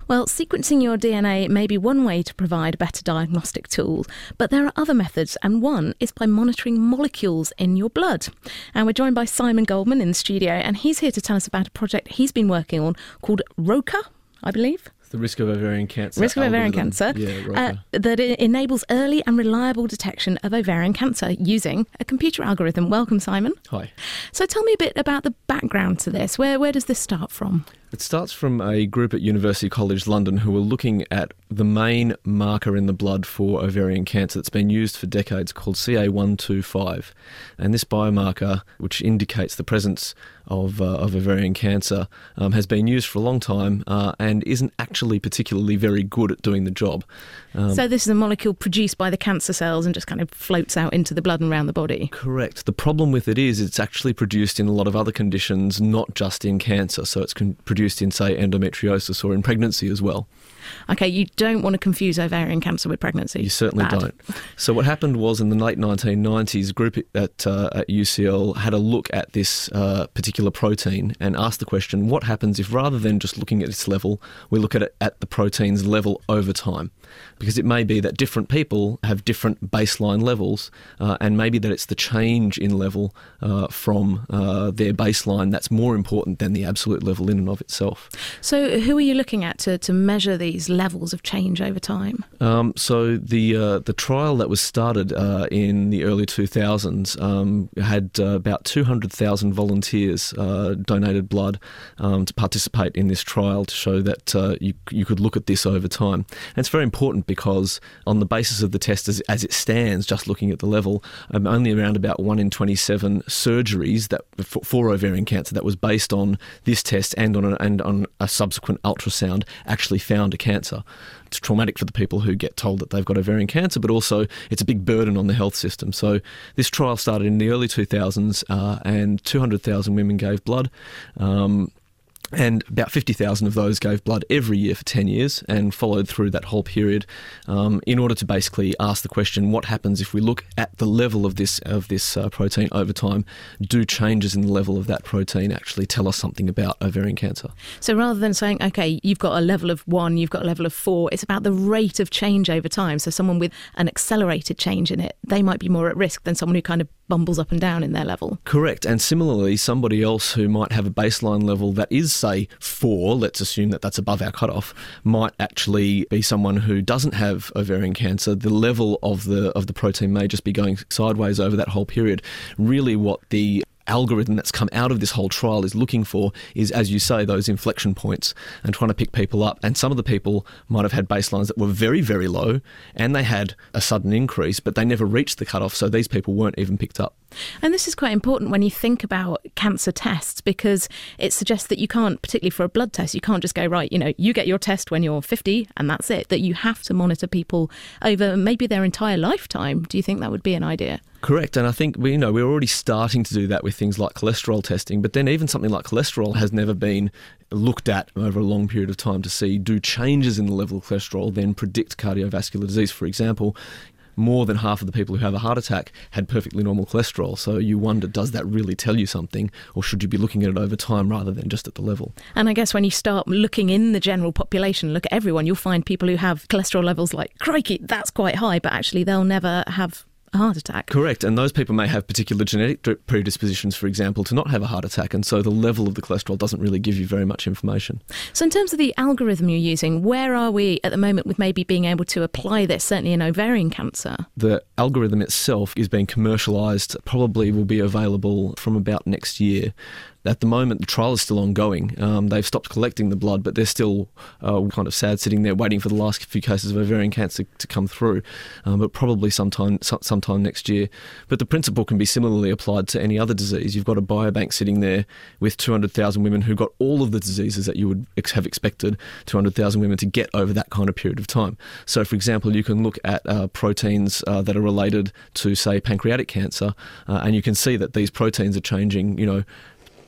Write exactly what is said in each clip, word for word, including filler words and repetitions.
Well, sequencing your D N A may be one way to provide a better diagnostic tool, but there are other methods, and one is by monitoring molecules in your blood. And we're joined by Simon Goldman in the studio, and he's here to tell us about a project he's been working on called ROCA, I believe. The risk of ovarian cancer. Risk of ovarian algorithm. cancer. Yeah, ROCA. Uh, that it enables early and reliable detection of ovarian cancer using a computer algorithm. Welcome, Simon. Hi. So tell me a bit about the background to this. Where where does this start from? It starts from a group at University College London who were looking at the main marker in the blood for ovarian cancer that's been used for decades called C A one twenty-five. And this biomarker, which indicates the presence of, uh, of ovarian cancer, um, has been used for a long time uh, and isn't actually particularly very good at doing the job. Um, so this is a molecule produced by the cancer cells and just kind of floats out into the blood and around the body? Correct. The problem with it is it's actually produced in a lot of other conditions, not just in cancer. So it's con- produced in, say, endometriosis or in pregnancy as well. Okay, you don't want to confuse ovarian cancer with pregnancy. You certainly Bad. don't. So what happened was in the late nineteen nineties, a group at, uh, at U C L had a look at this uh, particular protein and asked the question, what happens if rather than just looking at its level, we look at it at the protein's level over time? Because it may be that different people have different baseline levels uh, and maybe that it's the change in level uh, from uh, their baseline that's more important than the absolute level in and of itself. So who are you looking at to, to measure these levels of change over time? Um, so the uh, the trial that was started uh, in the early two thousands um, had uh, about two hundred thousand volunteers uh, donated blood um, to participate in this trial to show that uh, you, you could look at this over time. And it's very important because on the basis of the test as, as it stands, just looking at the level, um, only around about one in twenty-seven surgeries that for, for ovarian cancer that was based on this test and on a, and on a subsequent ultrasound actually found a cancer. It's traumatic for the people who get told that they've got ovarian cancer, but also it's a big burden on the health system. So this trial started in the early two thousands uh, and two hundred thousand women gave blood. Um, And about fifty thousand of those gave blood every year for ten years and followed through that whole period um, in order to basically ask the question, what happens if we look at the level of this of this uh, protein over time? Do changes in the level of that protein actually tell us something about ovarian cancer? So rather than saying, OK, you've got a level of one, you've got a level of four, it's about the rate of change over time. So someone with an accelerated change in it, they might be more at risk than someone who kind of bumbles up and down in their level. Correct. And similarly, somebody else who might have a baseline level that is, say, four, let's assume that that's above our cutoff, might actually be someone who doesn't have ovarian cancer. The level of the of the protein may just be going sideways over that whole period. Really what the algorithm that's come out of this whole trial is looking for is, as you say, those inflection points and trying to pick people up. And some of the people might have had baselines that were very, very low and they had a sudden increase, but they never reached the cutoff, so these people weren't even picked up. And this is quite important when you think about cancer tests, because it suggests that you can't, particularly for a blood test, you can't just go, right, you know, you get your test when you're fifty and that's it, that you have to monitor people over maybe their entire lifetime. Do you think that would be an idea? Correct, and I think we you know we're already starting to do that with things like cholesterol testing, but then even something like cholesterol has never been looked at over a long period of time to see, do changes in the level of cholesterol then predict cardiovascular disease? For example, more than half of the people who have a heart attack had perfectly normal cholesterol. So you wonder, does that really tell you something, or should you be looking at it over time rather than just at the level? And I guess when you start looking in the general population, look at everyone, you'll find people who have cholesterol levels like, crikey, that's quite high, but actually they'll never have a heart attack. Correct, and those people may have particular genetic predispositions, for example, to not have a heart attack, and so the level of the cholesterol doesn't really give you very much information. So in terms of the algorithm you're using, where are we at the moment with maybe being able to apply this, certainly in ovarian cancer? The algorithm itself is being commercialised, probably will be available from about next year. At the moment, the trial is still ongoing. Um, they've stopped collecting the blood, but they're still uh, kind of sad sitting there waiting for the last few cases of ovarian cancer to come through, um, but probably sometime so, sometime next year. But the principle can be similarly applied to any other disease. You've got a biobank sitting there with two hundred thousand women who got all of the diseases that you would ex- have expected two hundred thousand women to get over that kind of period of time. So, for example, you can look at uh, proteins uh, that are related to, say, pancreatic cancer, uh, and you can see that these proteins are changing, you know,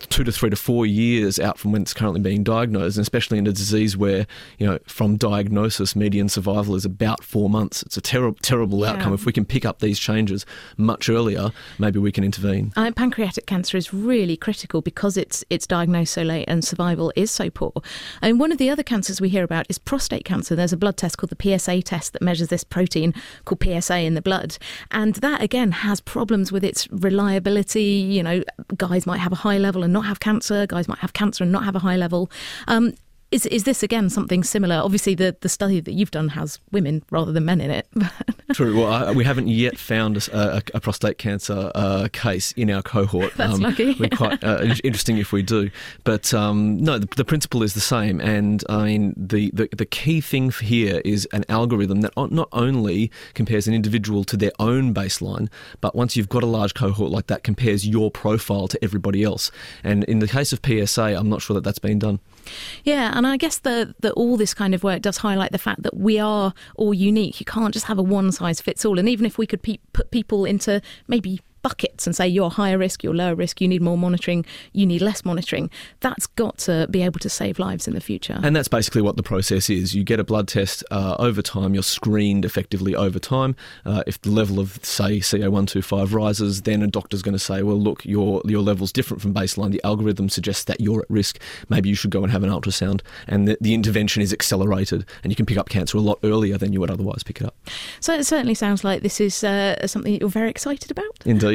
two to three to four years out from when it's currently being diagnosed, and especially in a disease where, you know, from diagnosis, median survival is about four months. It's a terrible, terrible Yeah. outcome. If we can pick up these changes much earlier, maybe we can intervene. Uh, pancreatic cancer is really critical because it's it's diagnosed so late and survival is so poor. And one of the other cancers we hear about is prostate cancer. There's a blood test called the P S A test that measures this protein called P S A in the blood. And that, again, has problems with its reliability. You know, guys might have a high level and not have cancer. Guys might have cancer and not have a high level. Um, Is is this, again, something similar? Obviously, the, the study that you've done has women rather than men in it. True. Well, I, we haven't yet found a, a, a prostate cancer uh, case in our cohort. That's um, lucky. We're quite uh, interesting if we do. But um, no, the, the principle is the same. And I mean, the, the, the key thing here is an algorithm that not only compares an individual to their own baseline, but once you've got a large cohort like that, compares your profile to everybody else. And in the case of P S A, I'm not sure that that's been done. Yeah, and I guess that that all this kind of work does highlight the fact that we are all unique. You can't just have a one-size-fits-all. And even if we could pe- put people into maybe buckets and say you're higher risk, you're lower risk, you need more monitoring, you need less monitoring, that's got to be able to save lives in the future. And that's basically what the process is. You get a blood test uh, over time, you're screened effectively over time. Uh, if the level of, say, C A one twenty-five rises, then a doctor's going to say, well, look, your your level's different from baseline. The algorithm suggests that you're at risk. Maybe you should go and have an ultrasound. And the, the intervention is accelerated, and you can pick up cancer a lot earlier than you would otherwise pick it up. So it certainly sounds like this is uh, something that you're very excited about. Indeed.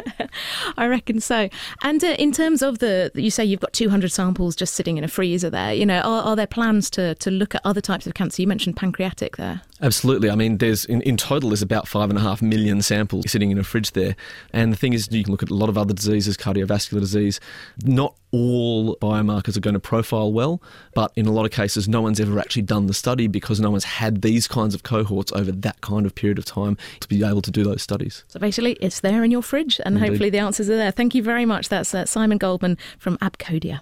I reckon so. And uh, in terms of the, you say you've got two hundred samples just sitting in a freezer there, you know, are, are there plans to, to look at other types of cancer? You mentioned pancreatic there. Absolutely. I mean, there's in, in total there's about five and a half million samples sitting in a fridge there. And the thing is, you can look at a lot of other diseases, cardiovascular disease. Not all biomarkers are going to profile well, but in a lot of cases, no one's ever actually done the study because no one's had these kinds of cohorts over that kind of period of time to be able to do those studies. So basically, it's there in your fridge, and Indeed. Hopefully the answers are there. Thank you very much. That's uh, Simon Goldman from Abcodia.